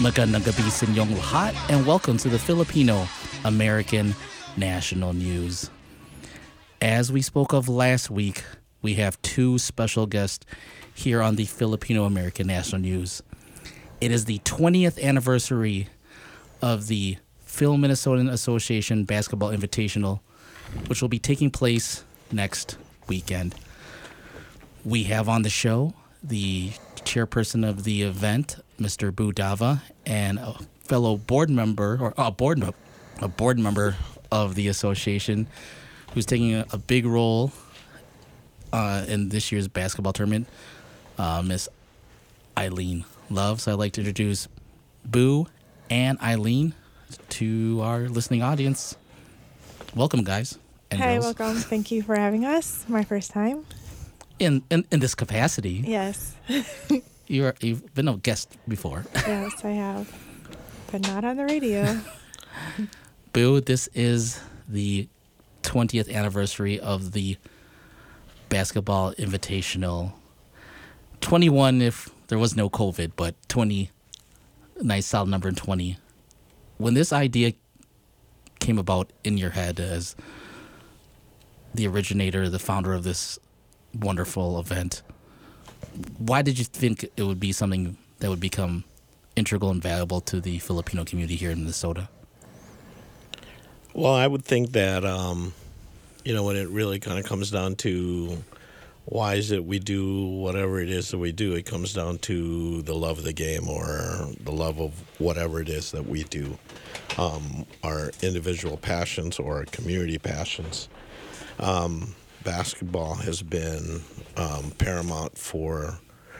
Magandang gabi sa inyong lahat, and welcome to the Filipino American National News. As we spoke of last week, we have two special guests here on the Filipino American National News. It is the 20th anniversary of the Phil Minnesotan Association Basketball Invitational, which will be taking place next weekend. We have on the show the chairperson of the event, Mr. Boo Dava, and a fellow board member, or a board member of the association, who's taking a big role in this year's basketball tournament, Miss Eileen Love. So I'd like to introduce Boo and Eileen to our listening audience. Welcome, guys and Hi, girls. welcome. Thank you for having us. My first time. In this capacity. Yes. You've been a guest before. Yes, I have. But not on the radio. Boo, this is the 20th anniversary of the Basketball Invitational. 21 if there was no COVID, but 20, nice solid number in 20. When this idea came about in your head as the originator, the founder of this wonderful event, why did you think it would be something that would become integral and valuable to the Filipino community here in Minnesota? Well, I would think that, when it really kind of comes down to why is it we do whatever it is that we do, it comes down to the love of the game or the love of whatever it is that we do, our individual passions or our community passions. Basketball has been paramount for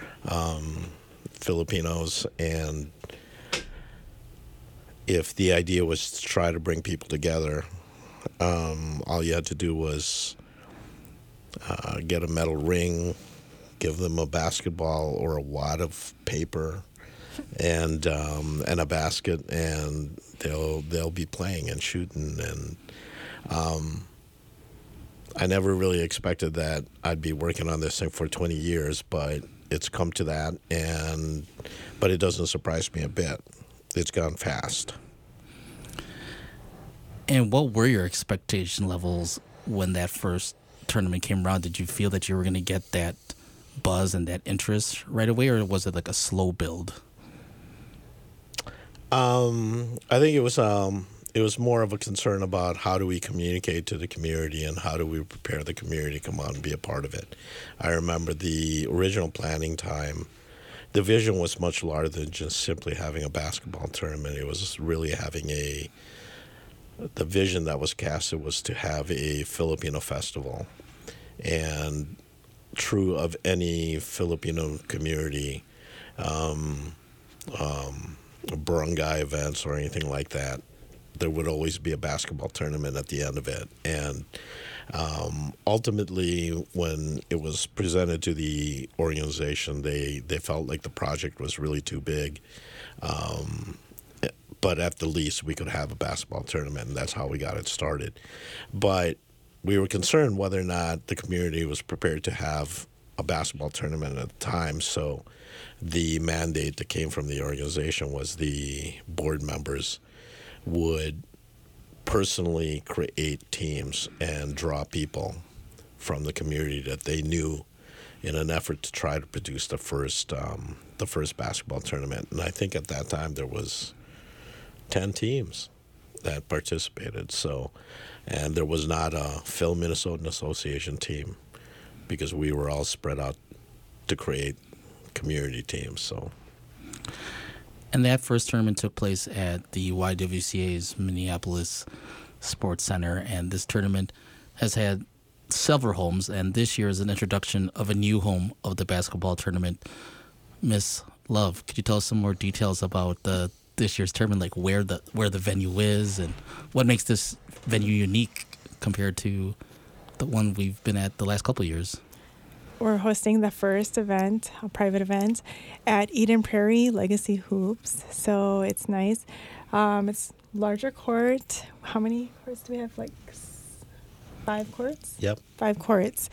Filipinos, and if the idea was to try to bring people together, all you had to do was get a metal ring, give them a basketball or a wad of paper, and a basket, and they'll be playing and shooting. And I never really expected that I'd be working on this thing for 20 years, but it's come to that, but it doesn't surprise me a bit. It's gone fast. And what were your expectation levels when that first tournament came around? Did you feel that you were going to get that buzz and that interest right away, or was it like a slow build? I think it was more of a concern about how do we communicate to the community and how do we prepare the community to come out and be a part of it. I remember the original planning time, the vision was much larger than just simply having a basketball tournament. It was really having the vision that was casted was to have a Filipino festival. And true of any Filipino community, barangay events or anything like that, there would always be a basketball tournament at the end of it. And ultimately, when it was presented to the organization, they felt like the project was really too big. But at the least, we could have a basketball tournament, and that's how we got it started. But we were concerned whether or not the community was prepared to have a basketball tournament at the time. So the mandate that came from the organization was the board members would personally create teams and draw people from the community that they knew in an effort to try to produce the first basketball tournament. And I think at that time there was 10 teams that participated. So, and there was not a Phil Minnesotan Association team because we were all spread out to create community teams. So. And that first tournament took place at the YWCA's Minneapolis Sports Center, and this tournament has had several homes, and this year is an introduction of a new home of the basketball tournament. Miss Love, could you tell us some more details about this year's tournament, like where the venue is and what makes this venue unique compared to the one we've been at the last couple of years? We're hosting the first event, a private event, at Eden Prairie Legacy Hoops. So it's nice. It's larger court. How many courts do we have? Like 5 courts? Yep. 5 courts.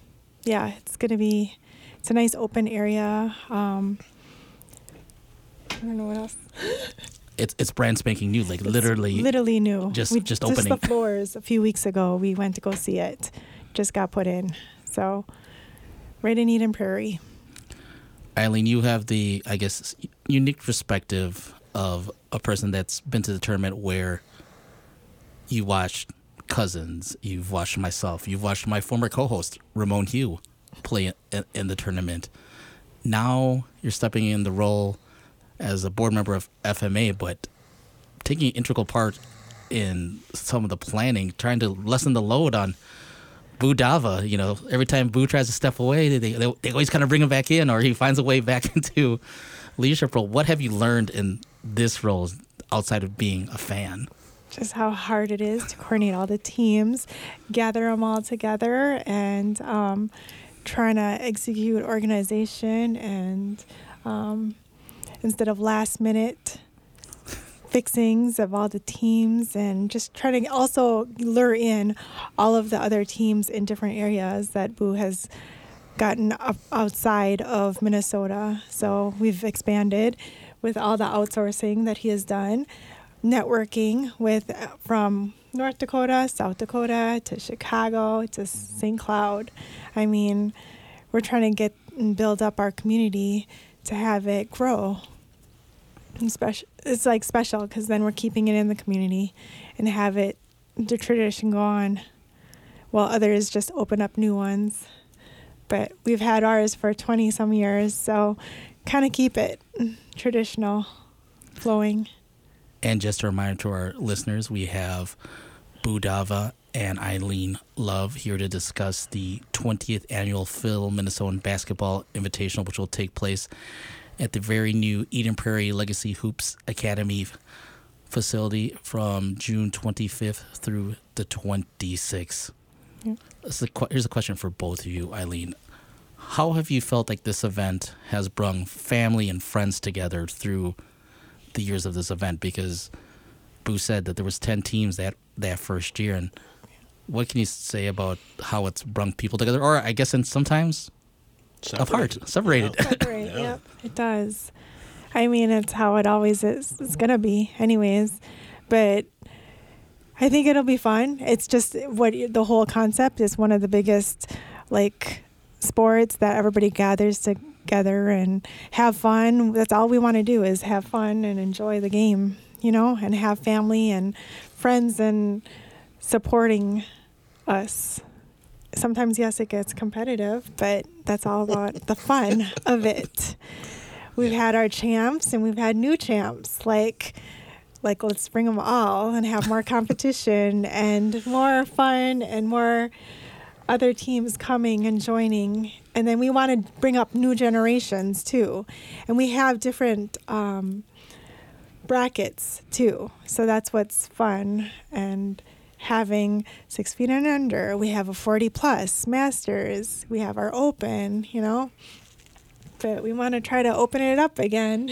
It's a nice open area. I don't know what else. It's brand spanking new, like literally New. just opening. Just the floors a few weeks ago. We went to go see it. Just got put in. So right in Eden Prairie. Eileen, you have the, I guess, unique perspective of a person that's been to the tournament where you watched Cousins, you've watched myself, you've watched my former co-host, Ramon Hugh, play in the tournament. Now you're stepping in the role as a board member of FMA, but taking an integral part in some of the planning, trying to lessen the load on Boo Dava. You know, every time Boo tries to step away, they always kind of bring him back in, or he finds a way back into leadership role. What have you learned in this role outside of being a fan? Just how hard it is to coordinate all the teams, gather them all together, and trying to execute organization and instead of last minute fixings of all the teams, and just trying to also lure in all of the other teams in different areas that Boo has gotten up outside of Minnesota. So we've expanded with all the outsourcing that he has done, networking with from North Dakota, South Dakota, to Chicago, to St. Cloud. I mean, we're trying to get and build up our community to have it grow. And it's like special because then we're keeping it in the community and have it, the tradition go on, while others just open up new ones. But we've had ours for 20 some years, so kind of keep it traditional, flowing. And just a reminder to our listeners, we have Boo Dava and Eileen Love here to discuss the 20th annual Phil Minnesotan Basketball Invitational, which will take place at the very new Eden Prairie Legacy Hoops Academy facility from June 25th through the 26th. Yeah. Here's a question for both of you, Eileen. How have you felt like this event has brought family and friends together through the years of this event? Because Boo said that there was 10 teams that first year, and what can you say about how it's brought people together, or I guess in sometimes separated. Separate, yep, it does. I mean, it's how it always is. It's gonna be, anyways. But I think it'll be fun. It's just what the whole concept is. One of the biggest, like, sports that everybody gathers together and have fun. That's all we want to do is have fun and enjoy the game, you know, and have family and friends and supporting us. Sometimes, yes, it gets competitive, but that's all about the fun of it. We've had our champs and we've had new champs. Like let's bring them all and have more competition and more fun and more other teams coming and joining. And then we want to bring up new generations too. And we have different brackets too. So that's what's fun. And having 6 feet and under, we have a 40 plus masters, we have our open, you know, but we want to try to open it up again.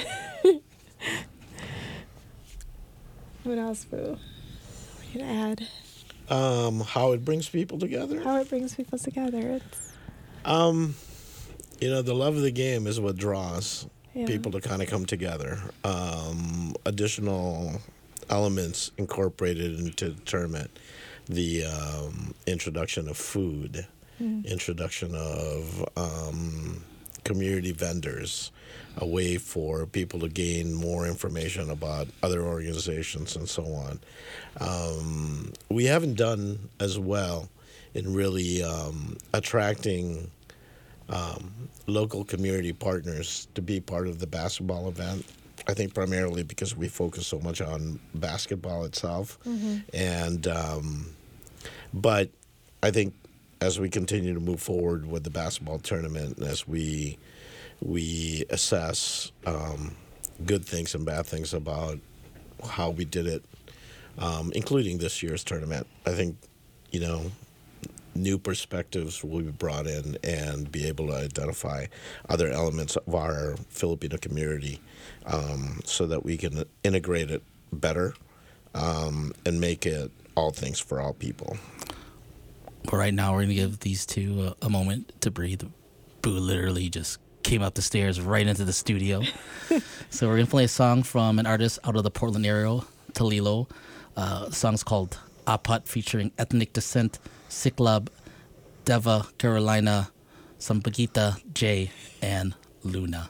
What else, Boo? What you to add? How it brings people together. It's you know, the love of the game is what draws people to kind of come together. Additional elements incorporated into the tournament, the introduction of food, introduction of community vendors, a way for people to gain more information about other organizations and so on. We haven't done as well in really attracting local community partners to be part of the basketball event. I think primarily because we focus so much on basketball itself. And but I think as we continue to move forward with the basketball tournament, and as we assess good things and bad things about how we did it, including this year's tournament, I think, you know, new perspectives will be brought in and be able to identify other elements of our Filipino community so that we can integrate it better and make it all things for all people. But right now, we're going to give these two a moment to breathe. Boo literally just came up the stairs right into the studio. So we're going to play a song from an artist out of the Portland area, Talilo. The song's called Apat, featuring Ethnic Descent, Siklab, Deva, Carolina, Sampagita, Jay, and Luna.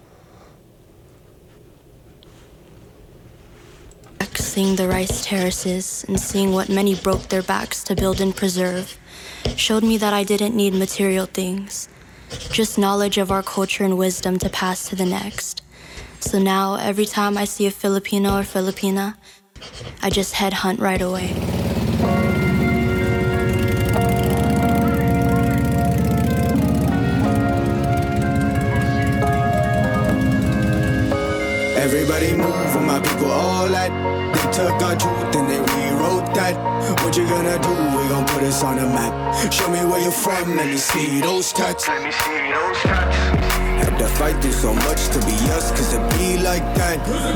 Seeing the rice terraces and seeing what many broke their backs to build and preserve showed me that I didn't need material things, just knowledge of our culture and wisdom to pass to the next. So now, every time I see a Filipino or Filipina, I just headhunt right away. Everybody move with my people, all that. They took our truth and they rewrote that. What you gonna do? We gon' put us on the map. Show me where you're from, let me see those tats. Had to fight through so much to be us, cause it be like that.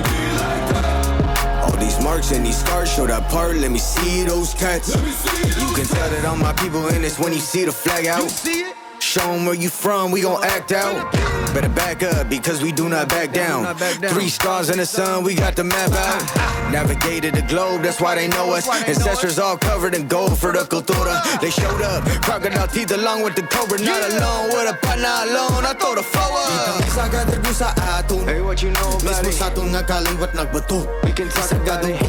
All these marks and these scars show that part, let me see those cats. You can tell that all my people in this when you see the flag out. Show 'em where you from, we gon' act out. Better back up, because we do not back down. 3 stars in the sun, we got the map out. Navigated the globe, that's why they know us. Ancestors all covered in gold for the cultura. They showed up, crocodile teeth along with the cobra. Not alone, with a partner alone, I throw the flow up. Hey, what you know about it? We can talk about it.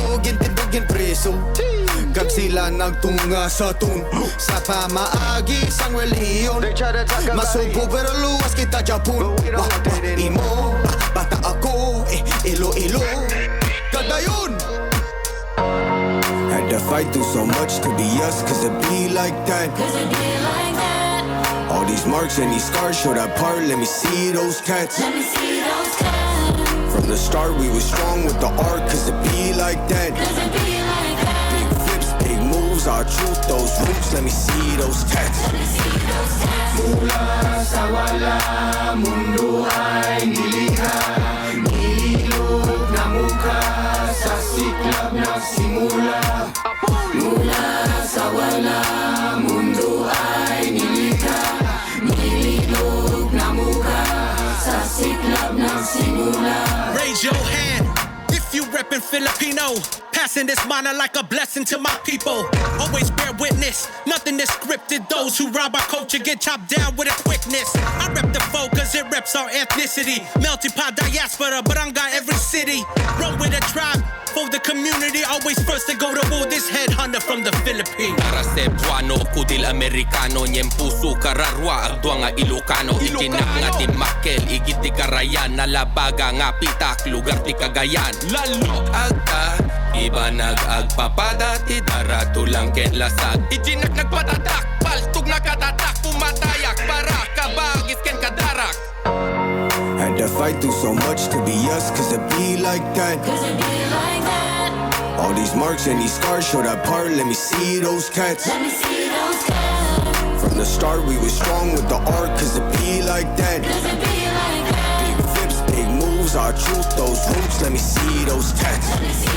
Kag sila nagtunga sa tun sa pamaagi sang reliyon. Masupo pero luwas kita Japon. Imo, bata ako, ilo-ilo. Kadayon! Had to fight through so much to be us, cause it be like that. All these marks and these scars show that part, let me see those cats. From the start we was strong with the art, cause it be like that. Our truth, those roots, let me see those tats. Mula sa wala, mundo ay nilikha. Nilog na mukha, sa siklab nagsimula. Mula sa wala, mundo ay nilikha. Nilog na mukha, sa siklab nagsimula. Raise your hand if you reppin' Filipino. Passing this manna like a blessing to my people. Always bear witness, nothing is scripted. Those who rob our culture get chopped down with a quickness. I rep the foe cause it reps our ethnicity. Melting pot diaspora, barangay every city. Roll with a tribe, for the community. Always first to go to war, this headhunter from the Philippines. Para Cebuano, kudil Amerikano. Niyem puso kararwa, agdwa nga Ilocano. Ikinak nga di Makel, igit di Karayan. Nalabaga nga pitak, lugar di Cagayan. Lalo agta, iba nag-agpapada, ti darato lang ken lasag. Ijinak nagpatatak, paltog nakatatak, pumatayak, para kabagis ken kadarak. Had to fight through so much to be us, cause it be like that. All these marks and these scars show that part, let me see those cats. From the start we was strong with the art, cause it be like that. Big flips, big moves, our truth, those roots, let me see those tats.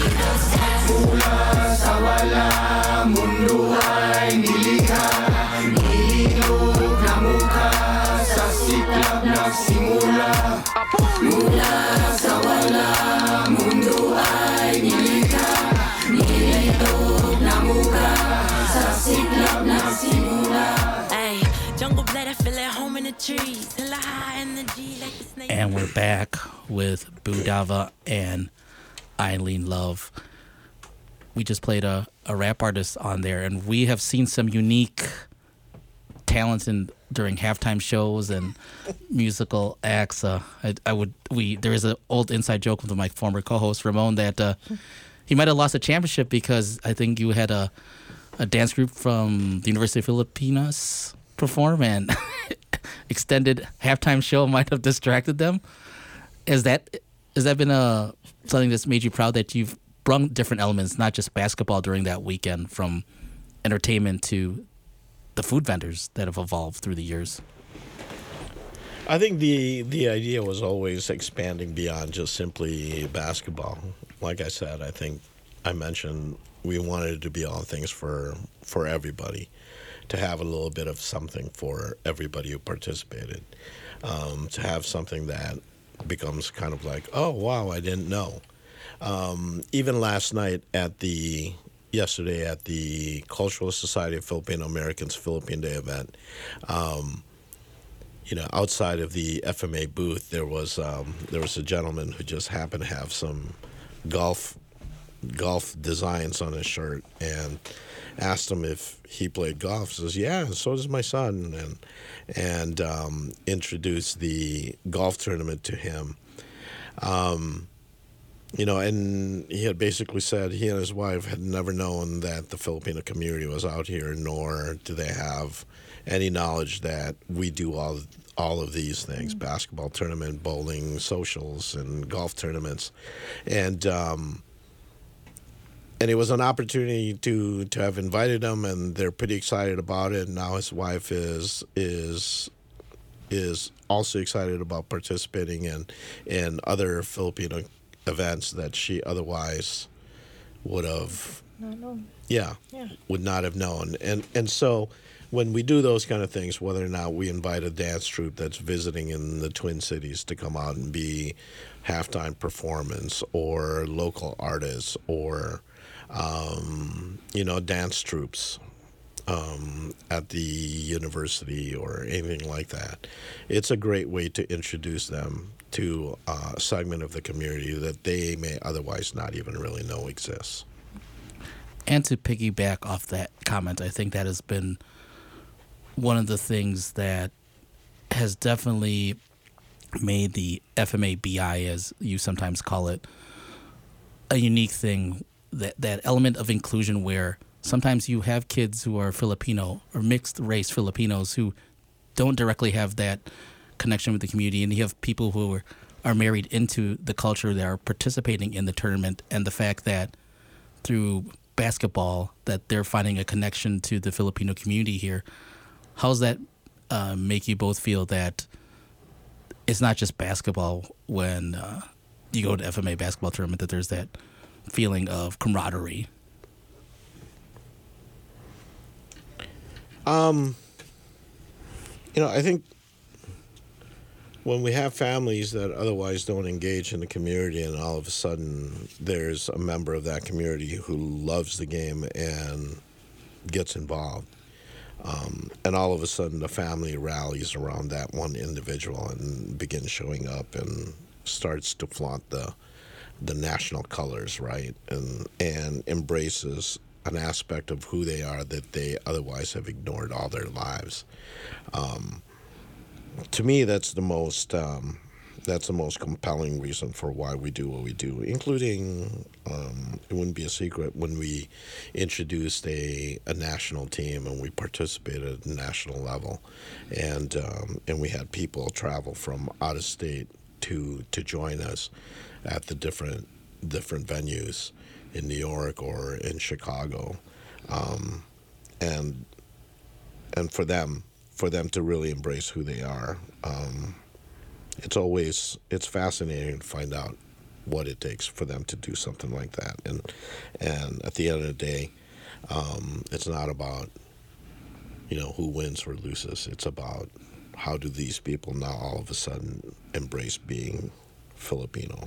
Mula sa wala, mundo ay nilikha. Nilog na mukha, sa siklab nagsimula. Mula sa wala, mundo ay nilikha. Nilog na mukha, sa siklab nagsimula. Ay, jungle blood, I feel at home in the trees. Till I high in the G like the snake. And we're back with Budava and Eileen Love. We just played a rap artist on there, and we have seen some unique talents during halftime shows and musical acts. There is an old inside joke with my former co-host Ramon that he might have lost a championship because I think you had a dance group from the University of Filipinas perform, and extended halftime show might have distracted them. Has that been something that's made you proud that you've brung different elements, not just basketball, during that weekend, from entertainment to the food vendors that have evolved through the years? I think the idea was always expanding beyond just simply basketball. Like I said, I think I mentioned we wanted it to be all things for everybody, to have a little bit of something for everybody who participated. to have something that becomes kind of like, oh wow, I didn't know. Even last night yesterday at the Cultural Society of Filipino Americans Philippine Day event, outside of the FMA booth, there was a gentleman who just happened to have some golf designs on his shirt, and asked him if he played golf. He says, yeah, so does my son, and introduced the golf tournament to him. And he had basically said he and his wife had never known that the Filipino community was out here, nor do they have any knowledge that we do all of these things: basketball tournament, bowling, socials, and golf tournaments. And it was an opportunity to have invited them, and they're pretty excited about it. And now his wife is also excited about participating in other Filipino events that she otherwise would have not known. Yeah, would not have known. And so when we do those kind of things, whether or not we invite a dance troupe that's visiting in the Twin Cities to come out and be halftime performance, or local artists, or dance troops at the university or anything like that, it's a great way to introduce them to a segment of the community that they may otherwise not even really know exists. And to piggyback off that comment, I think that has been one of the things that has definitely made the FMABI, as you sometimes call it, a unique thing. That element of inclusion where sometimes you have kids who are Filipino or mixed race Filipinos who don't directly have that connection with the community, and you have people who are married into the culture that are participating in the tournament, and the fact that through basketball that they're finding a connection to the Filipino community here. How's that make you both feel that it's not just basketball when you go to FMA basketball tournament, that there's that feeling of camaraderie? I think when we have families that otherwise don't engage in the community, and all of a sudden there's a member of that community who loves the game and gets involved, and all of a sudden the family rallies around that one individual and begins showing up and starts to flaunt the national colors, right, and embraces an aspect of who they are that they otherwise have ignored all their lives. To me, that's the most compelling reason for why we do what we do, including, it wouldn't be a secret, when we introduced a national team and we participated at the national level, and we had people travel from out of state to join us at the different venues in New York or in Chicago, and for them to really embrace who they are. It's fascinating to find out what it takes for them to do something like that, and at the end of the day, it's not about who wins or loses. It's about how do these people now all of a sudden embrace being Filipino.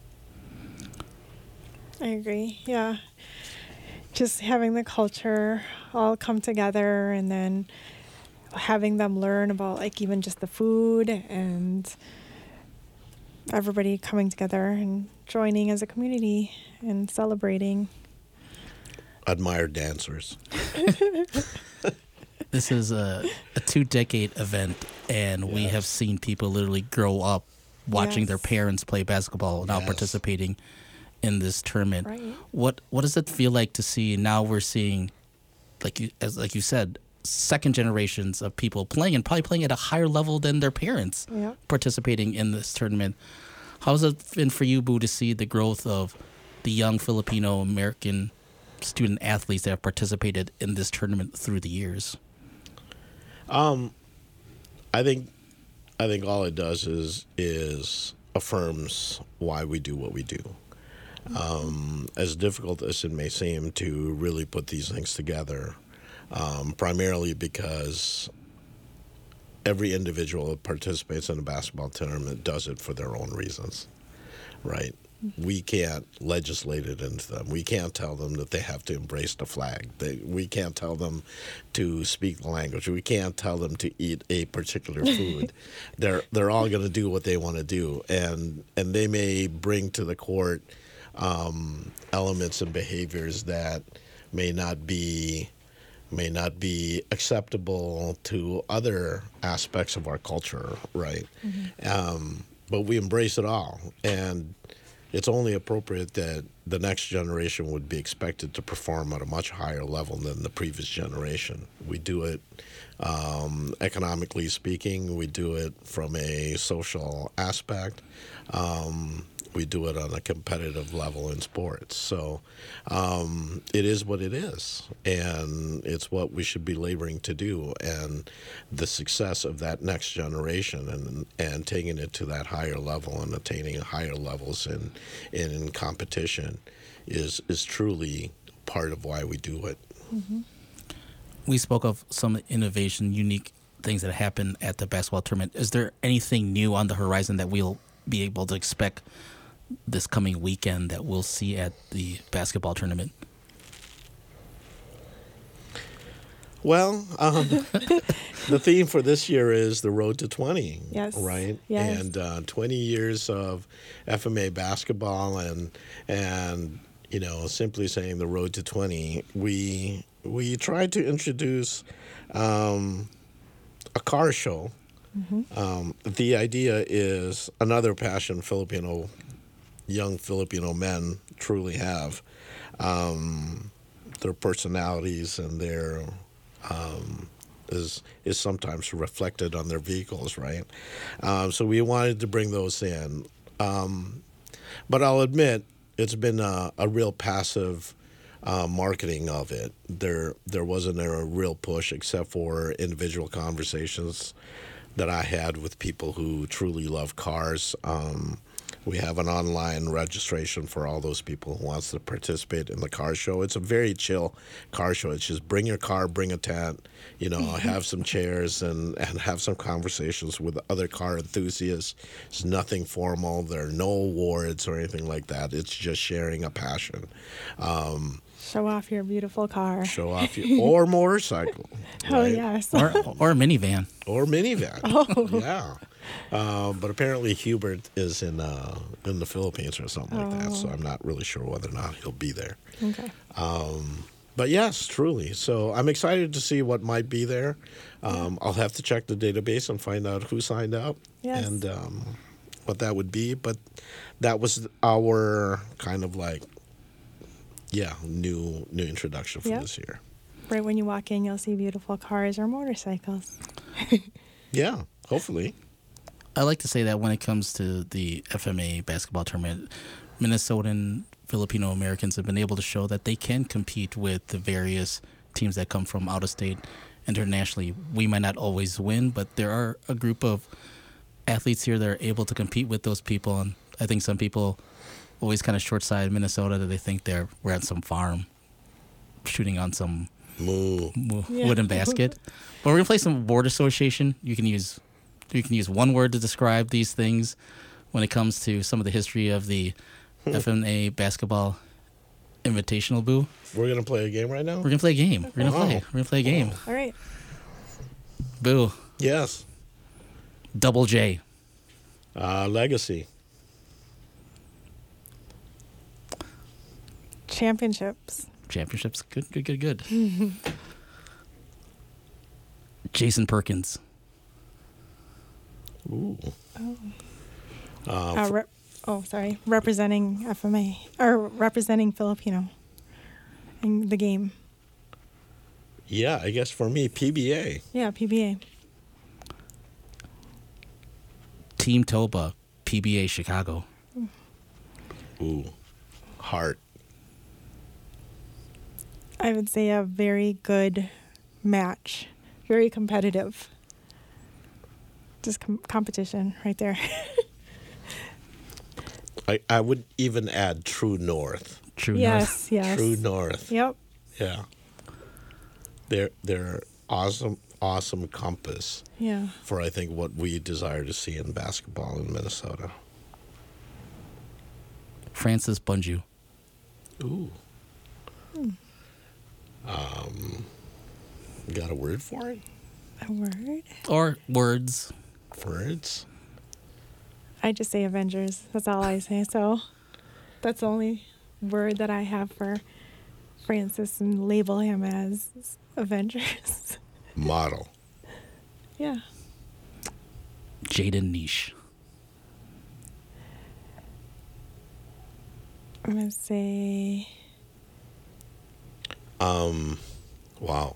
I agree. Yeah. Just having the culture all come together, and then having them learn about even just the food, and everybody coming together and joining as a community and celebrating. Admire dancers. This is a 2-decade event, and we have seen people literally grow up watching their parents play basketball, now participating in this tournament. Right. What does it feel like to see now? We're seeing, like you said, second generations of people playing, and probably playing at a higher level than their parents, participating in this tournament. How's it been for you, Boo, to see the growth of the young Filipino American student athletes that have participated in this tournament through the years? I think all it does is affirms why we do what we do. As difficult as it may seem to really put these things together, primarily because every individual that participates in a basketball tournament does it for their own reasons, right? We can't legislate it into them. We can't tell them that they have to embrace the flag. We can't tell them to speak the language. We can't tell them to eat a particular food. They're all going to do what they want to do, and they may bring to the court elements and behaviors that may not be acceptable to other aspects of our culture, right? But we embrace it all, and it's only appropriate that the next generation would be expected to perform at a much higher level than the previous generation. We do it economically speaking. We do it from a social aspect. We do it on a competitive level in sports. So it is what it is, and it's what we should be laboring to do. And the success of that next generation and taking it to that higher level and attaining higher levels in competition is truly part of why we do it. We spoke of some innovation, unique things that happen at the basketball tournament. Is there anything new on the horizon that we'll be able to expect this coming weekend that we'll see at the basketball tournament? Well, the theme for this year is the road to 20, Yes. right? Yes. And 20 years of FMA basketball and simply saying the road to 20. We tried to introduce a car show. The idea is another passion young Filipino men truly have. Their personalities and their is sometimes reflected on their vehicles, right? So we wanted to bring those in. But I'll admit, it's been a real passive marketing of it. There wasn't a real push except for individual conversations that I had with people who truly love cars. We have an online registration for all those people who wants to participate in the car show. It's a very chill car show. It's just bring your car, bring a tent, have some chairs and have some conversations with other car enthusiasts. It's nothing formal. There are no awards or anything like that. It's just sharing a passion. Show off your beautiful car. Show off or motorcycle. Oh, right? yes. Or a minivan. Or minivan. Oh. Yeah. But apparently Hubert is in the Philippines or something like that, so I'm not really sure whether or not he'll be there. Okay. But yes, truly. So I'm excited to see what might be there. I'll have to check the database and find out who signed up and what that would be. But that was our kind of new introduction for this year. Right when you walk in, you'll see beautiful cars or motorcycles. Yeah, hopefully. I like to say that when it comes to the FMA basketball tournament, Minnesotan Filipino Americans have been able to show that they can compete with the various teams that come from out of state internationally. We might not always win, but there are a group of athletes here that are able to compete with those people. And I think some people always kind of short-sighted Minnesota that they think we're at some farm shooting on some wooden basket. But we're going to play some word association. You can use one word to describe these things when it comes to some of the history of the FMA basketball invitational, Boo. We're going to play a game right now? We're going to play a game. We're going to play a game. All right. Boo. Yes. Double J. Legacy. Championships. Good. Jason Perkins. Ooh. Representing FMA or representing Filipino in the game. Yeah, I guess for me, PBA. Yeah, PBA. Team Toba, PBA Chicago. Ooh, Heart. I would say a very good match. Very competitive. Just competition right there. I would even add True North. Yes. True North. Yep. Yeah. They're awesome awesome compass Yeah. for, I think, what we desire to see in basketball in Minnesota. Francis Bunju. Ooh. Got a word for it? A word? Or words. Words? I just say Avengers. That's all I say. So that's the only word that I have for Francis, and label him as Avengers. Model. Yeah. Jaden Niche. I'm going to say... Wow.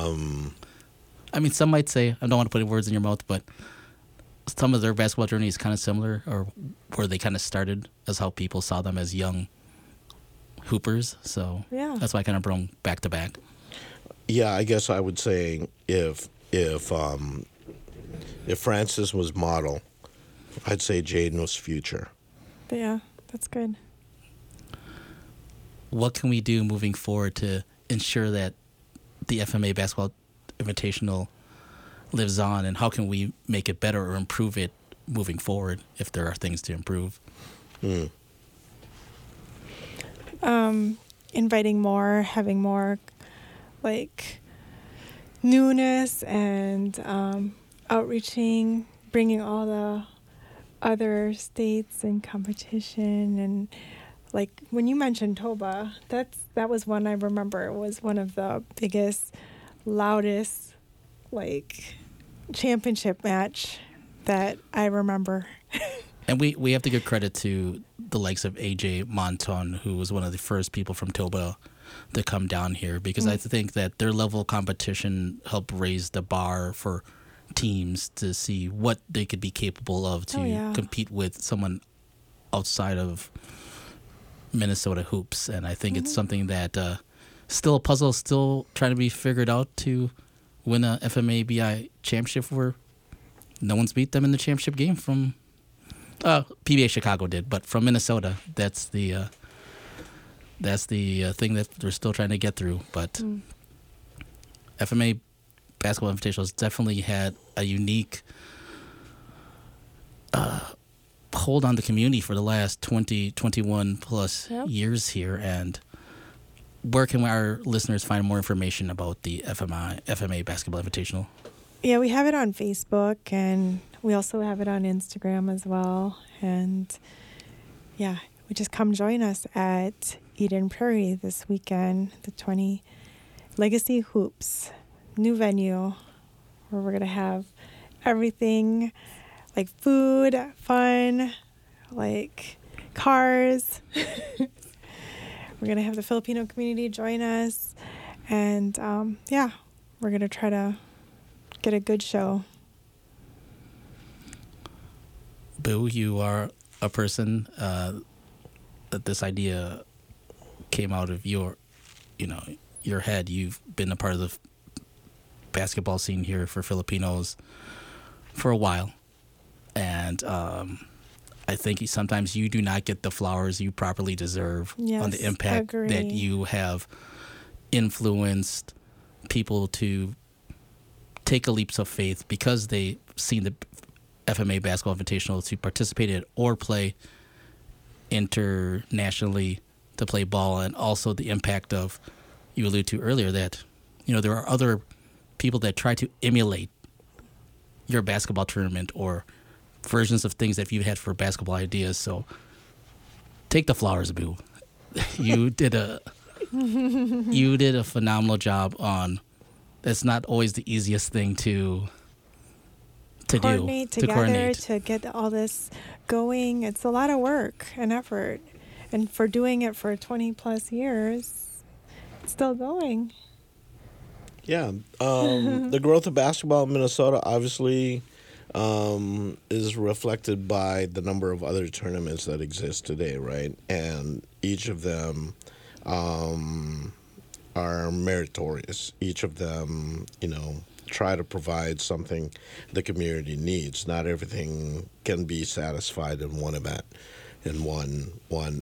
I mean, some might say, I don't want to put words in your mouth, but some of their basketball journey is kind of similar, or where they kind of started as how people saw them as young hoopers. So Yeah. that's why I kind of brought them back to back. Yeah, I guess I would say if Francis was model, I'd say Jaden was future. But yeah, that's good. What can we do moving forward to ensure that the FMA Basketball Invitational lives on, and how can we make it better or improve it moving forward if there are things to improve? Inviting more, having more like newness, and outreaching, bringing all the other states in competition. And like when you mentioned Toba, that was one I remember. It was one of the biggest, loudest like championship match that I remember. And we have to give credit to the likes of AJ Monton, who was one of the first people from Toba to come down here, because I think that their level of competition helped raise the bar for teams to see what they could be capable of to compete with someone outside of Minnesota hoops. And I think it's something that still a puzzle, still trying to be figured out to win a FMABI championship, where no one's beat them in the championship game from PBA Chicago did, but from Minnesota. That's the thing that they're still trying to get through. But FMA Basketball Invitational has definitely had a unique hold on the community for the last 21 plus years here. And where can our listeners find more information about the FMA Basketball Invitational? Yeah, we have it on Facebook, and we also have it on Instagram as well. And yeah, we just come join us at Eden Prairie this weekend, the 20 Legacy Hoops, new venue, where we're going to have everything like food, fun, like cars. We're going to have the Filipino community join us. And yeah, we're going to try to get a good show. Boo, you are a person that this idea came out of your head. You've been a part of the basketball scene here for Filipinos for a while. And I think sometimes you do not get the flowers you properly deserve on the impact that you have influenced people to take a leap of faith because they've seen the FMA Basketball Invitational, to participate in or play internationally, to play ball. And also the impact of, you alluded to earlier, that there are other people that try to emulate your basketball tournament or versions of things that you've had for basketball ideas. So take the flowers, Boo. You did a phenomenal job on. That's not always the easiest thing to coordinate do. Together to get all this going. It's a lot of work and effort, and for doing it for 20 plus years, it's still going. Yeah, the growth of basketball in Minnesota obviously is reflected by the number of other tournaments that exist today, right? And each of them are meritorious. Each of them, try to provide something the community needs. Not everything can be satisfied in one event, in one